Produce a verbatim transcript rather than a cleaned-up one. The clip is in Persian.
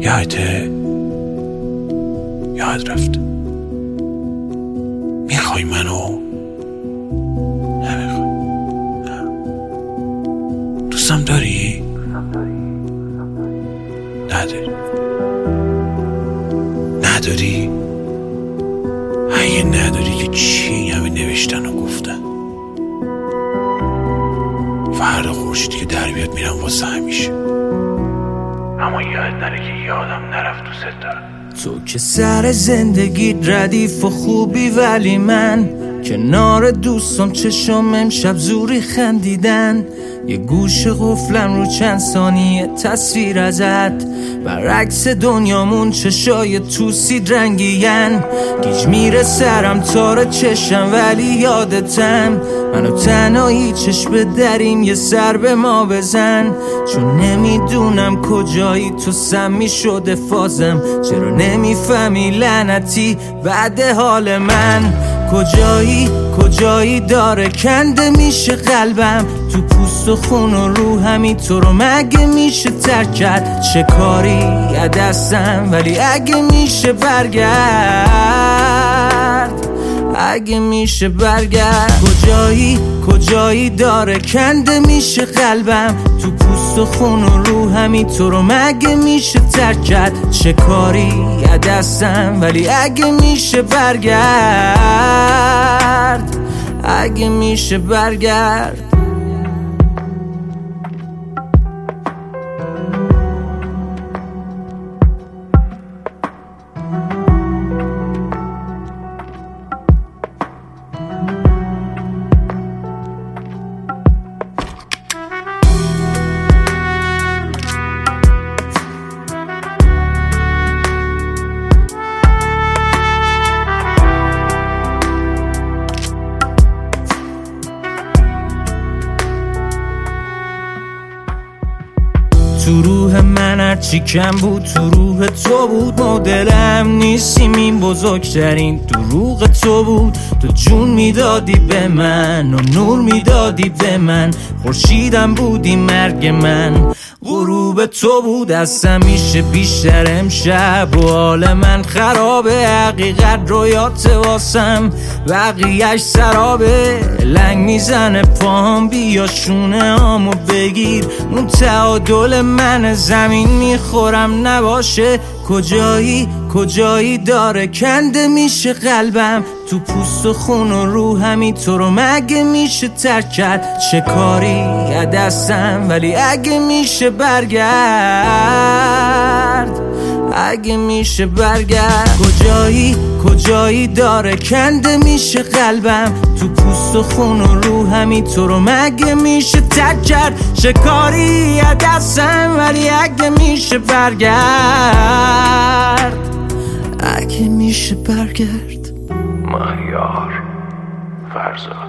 یادته یاد رفت. میخوای منو؟ نمیخوای. دوستم داری؟ نداری. نداری؟ اگه نداری که چی این همه نوشتن و گفتن؟ فردا خورشید که در بیاد میرم واسه همیشه، اما یاد نره که یادم نرفت دوست دارم. تو که سر زندگی ردیف و خوبی، ولی من کنار دوستم چشم امشب زوری خندیدن. یه گوش قفلم رو چند ثانیه تصویر ازت، برعکس دنیامون چشای توسید رنگین. گیج میره سرم تار چشم ولی یادتم، منو تنهایی چشم دریم یه سر به ما بزن. چون نمیدونم کجایی تو سمی شده فازم، چرا نمیفهمی لعنتی بعد حال من؟ کجایی کجایی داره کنده میشه قلبم، تو پوست و خون و روحمی تو رو مگه میشه ترک کرد؟ چه کاری دستم ولی اگه میشه برگرد، اگه میشه برگرد. کجایی کجایی داره کنده میشه قلبم، تو پوست و خون و روحمی تو رو مگه میشه ترک کرد؟ چه کاری دستم ولی اگه میشه برگرد، اگه میشه برگرد. تو روح من هرچی کم بود تو روح تو بود، مدلم نیستیم این بزرگترین دروغ تو بود. تو جون میدادی به من و نور میدادی به من، خورشیدم بودی مرگ من، غروب تو بود. از همیشه بیشتر امشب و حال من خرابه، حقیقت رویات واسم بقیهش سرابه. لنگ میزنه پاهم بیا شونه هامو بگیر، اون تعادل من زمین میخورم نباشه. کجایی کجایی داره کنده میشه قلبم، تو پوست و خون و روحمی تو رو مگه میشه ترک کرد؟ چه کاری دستم ولی اگه میشه برگرد، اگه میشه برگرد. کجایی کجایی داره کنده میشه قلبم، تو پوست و خون و روحمی تو رو مگه میشه ترک کرد؟ چه کاری دستم ولی اگه میشه برگرد، اگه میشه برگرد. مهیار فرزاد.